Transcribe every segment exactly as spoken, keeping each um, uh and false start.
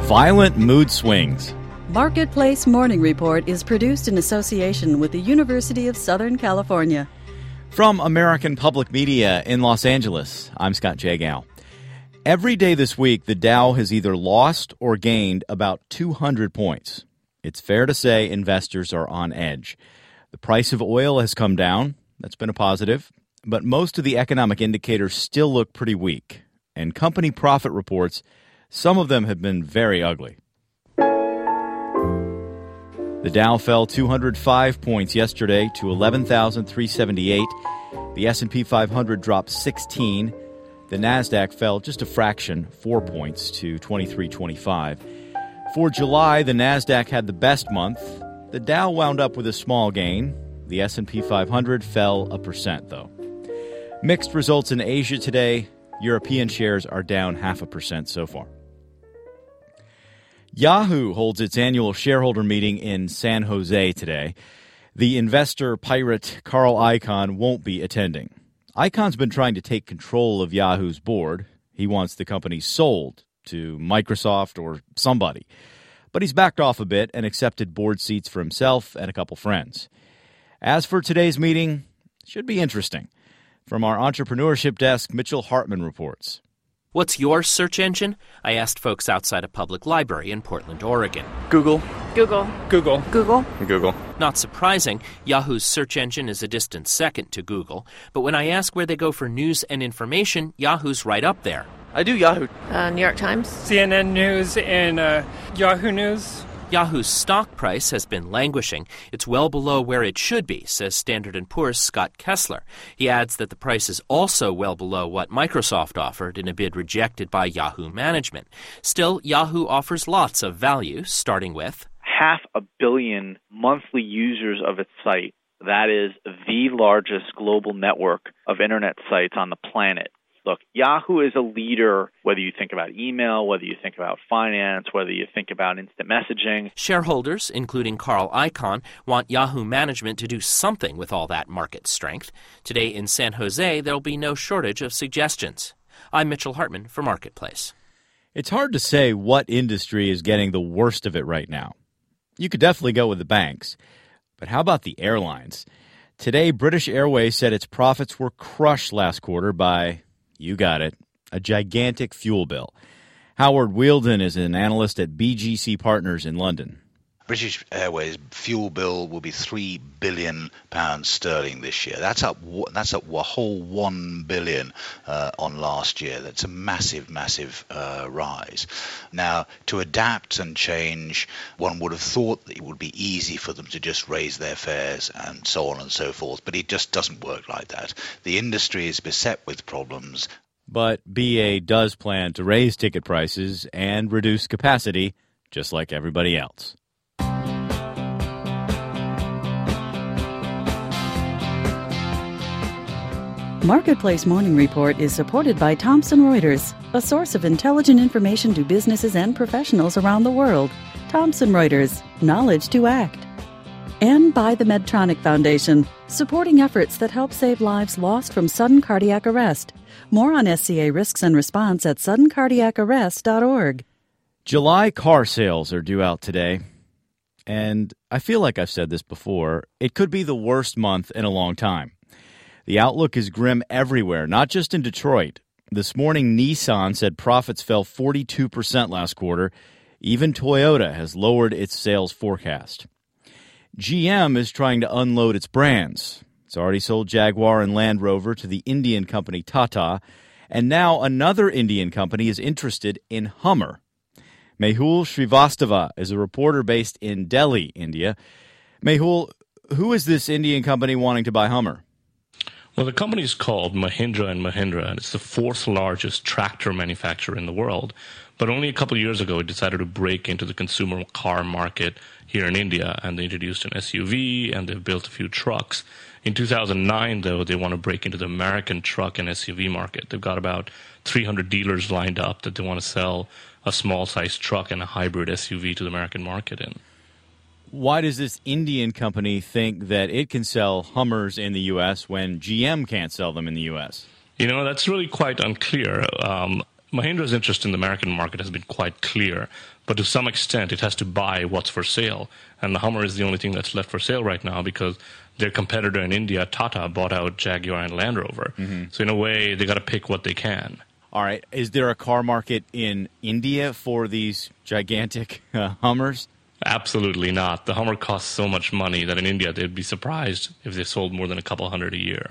Violent mood swings. Marketplace Morning Report is produced in association with the University of Southern California. From American Public Media in Los Angeles, I'm Scott Jagow. Every day this week, the Dow has either lost or gained about two hundred points. It's fair to say investors are on edge. The price of oil has come down. That's been a positive. But most of the economic indicators still look pretty weak. And company profit reports, some of them have been very ugly. The Dow fell two hundred five points yesterday to eleven thousand three hundred seventy-eight. The S and P five hundred dropped sixteen. The Nasdaq fell just a fraction, four points to twenty-three twenty-five. For July, the Nasdaq had the best month. The Dow wound up with a small gain. The S and P five hundred fell a percent, though. Mixed results in Asia today. European shares are down half a percent so far. Yahoo holds its annual shareholder meeting in San Jose today. The investor pirate Carl Icahn won't be attending. Icahn's been trying to take control of Yahoo's board. He wants the company sold to Microsoft or somebody. But he's backed off a bit and accepted board seats for himself and a couple friends. As for today's meeting, it should be interesting. From our entrepreneurship desk, Mitchell Hartman reports. What's your search engine? I asked folks outside a public library in Portland, Oregon. Google. Google. Google. Google. Google. Not surprising, Yahoo's search engine is a distant second to Google. But when I ask where they go for news and information, Yahoo's right up there. I do Yahoo. Uh, New York Times. C N N News and uh, Yahoo News. Yahoo's stock price has been languishing. It's well below where it should be, says Standard and Poor's Scott Kessler. He adds that the price is also well below what Microsoft offered in a bid rejected by Yahoo management. Still, Yahoo offers lots of value, starting with half a billion monthly users of its site. That is the largest global network of internet sites on the planet. Look, Yahoo is a leader, whether you think about email, whether you think about finance, whether you think about instant messaging. Shareholders, including Carl Icahn, want Yahoo management to do something with all that market strength. Today in San Jose, there'll be no shortage of suggestions. I'm Mitchell Hartman for Marketplace. It's hard to say what industry is getting the worst of it right now. You could definitely go with the banks. But how about the airlines? Today, British Airways said its profits were crushed last quarter by... You got it. A gigantic fuel bill. Howard Wielden is an analyst at B G C Partners in London. British Airways fuel bill will be three billion pounds sterling this year. That's up. That's up a whole one billion uh, on last year. That's a massive, massive uh, rise. Now, to adapt and change, one would have thought that it would be easy for them to just raise their fares and so on and so forth. But it just doesn't work like that. The industry is beset with problems. But B A does plan to raise ticket prices and reduce capacity, just like everybody else. Marketplace Morning Report is supported by Thomson Reuters, a source of intelligent information to businesses and professionals around the world. Thomson Reuters, knowledge to act. And by the Medtronic Foundation, supporting efforts that help save lives lost from sudden cardiac arrest. More on S C A risks and response at sudden cardiac arrest dot org. July car sales are due out today. And I feel like I've said this before, it could be the worst month in a long time. The outlook is grim everywhere, not just in Detroit. This morning, Nissan said profits fell forty-two percent last quarter. Even Toyota has lowered its sales forecast. G M is trying to unload its brands. It's already sold Jaguar and Land Rover to the Indian company Tata, and now another Indian company is interested in Hummer. Mehul Srivastava is a reporter based in Delhi, India. Mehul, who is this Indian company wanting to buy Hummer? Well, the company is called Mahindra and Mahindra, and it's the fourth largest tractor manufacturer in the world. But only a couple of years ago, it decided to break into the consumer car market here in India, and they introduced an S U V, and they've built a few trucks. In two thousand nine, though, they want to break into the American truck and S U V market. They've got about three hundred dealers lined up that they want to sell a small-sized truck and a hybrid S U V to the American market in. Why does this Indian company think that it can sell Hummers in the U S when G M can't sell them in the U S? You know, that's really quite unclear. Um, Mahindra's interest in the American market has been quite clear, but to some extent it has to buy what's for sale. And the Hummer is the only thing that's left for sale right now because their competitor in India, Tata, bought out Jaguar and Land Rover. Mm-hmm. So in a way, they got to pick what they can. All right. Is there a car market in India for these gigantic uh, Hummers? Absolutely not. The Hummer costs so much money that in India they'd be surprised if they sold more than a couple hundred a year.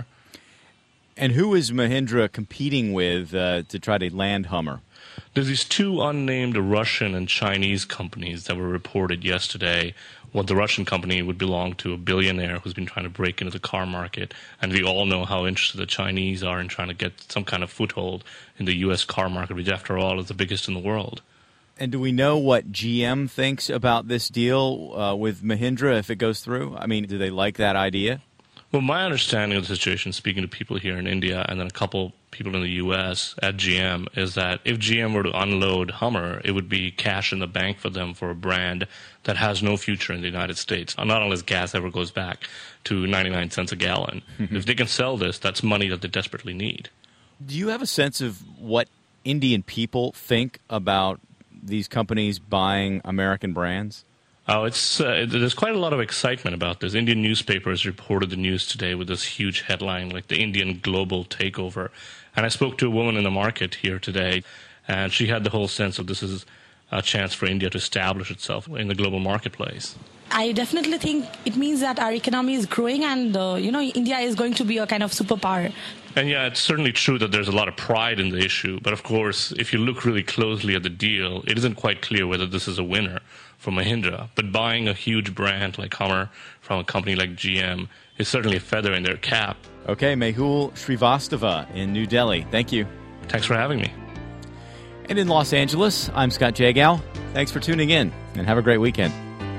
And who is Mahindra competing with uh, to try to land Hummer? There's these two unnamed Russian and Chinese companies that were reported yesterday. What the Russian company would belong to a billionaire who's been trying to break into the car market. And we all know how interested the Chinese are in trying to get some kind of foothold in the U S car market, which after all is the biggest in the world. And do we know what G M thinks about this deal uh, with Mahindra if it goes through? I mean, do they like that idea? Well, my understanding of the situation, speaking to people here in India and then a couple people in the U S at G M, is that if G M were to unload Hummer, it would be cash in the bank for them for a brand that has no future in the United States, not unless gas ever goes back to ninety-nine cents a gallon. If they can sell this, that's money that they desperately need. Do you have a sense of what Indian people think about these companies buying American brands? Oh, it's uh, there's quite a lot of excitement about this. Indian newspapers reported the news today with this huge headline, like the Indian global takeover. And I spoke to a woman in the market here today, and she had the whole sense of this is a chance for India to establish itself in the global marketplace. I definitely think it means that our economy is growing and, uh, you know, India is going to be a kind of superpower. And yeah, it's certainly true that there's a lot of pride in the issue. But of course, if you look really closely at the deal, it isn't quite clear whether this is a winner for Mahindra. But buying a huge brand like Hummer from a company like G M is certainly a feather in their cap. Okay, Mehul Srivastava in New Delhi. Thank you. Thanks for having me. And in Los Angeles, I'm Scott Jagow. Thanks for tuning in, and have a great weekend.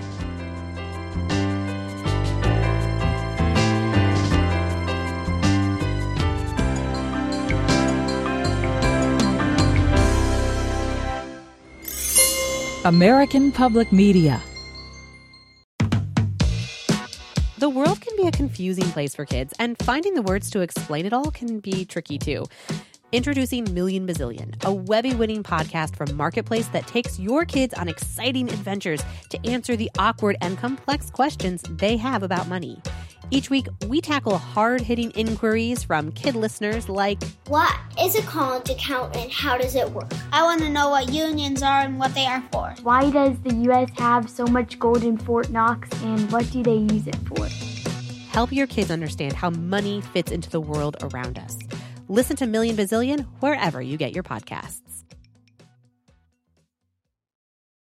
American Public Media. The world can be a confusing place for kids, and finding the words to explain it all can be tricky too. Introducing Million Bazillion, a Webby-winning podcast from Marketplace that takes your kids on exciting adventures to answer the awkward and complex questions they have about money. Each week, we tackle hard-hitting inquiries from kid listeners like, what is a college account and how does it work? I want to know what unions are and what they are for. Why does the U S have so much gold in Fort Knox and what do they use it for? Help your kids understand how money fits into the world around us. Listen to Million Bazillion wherever you get your podcasts.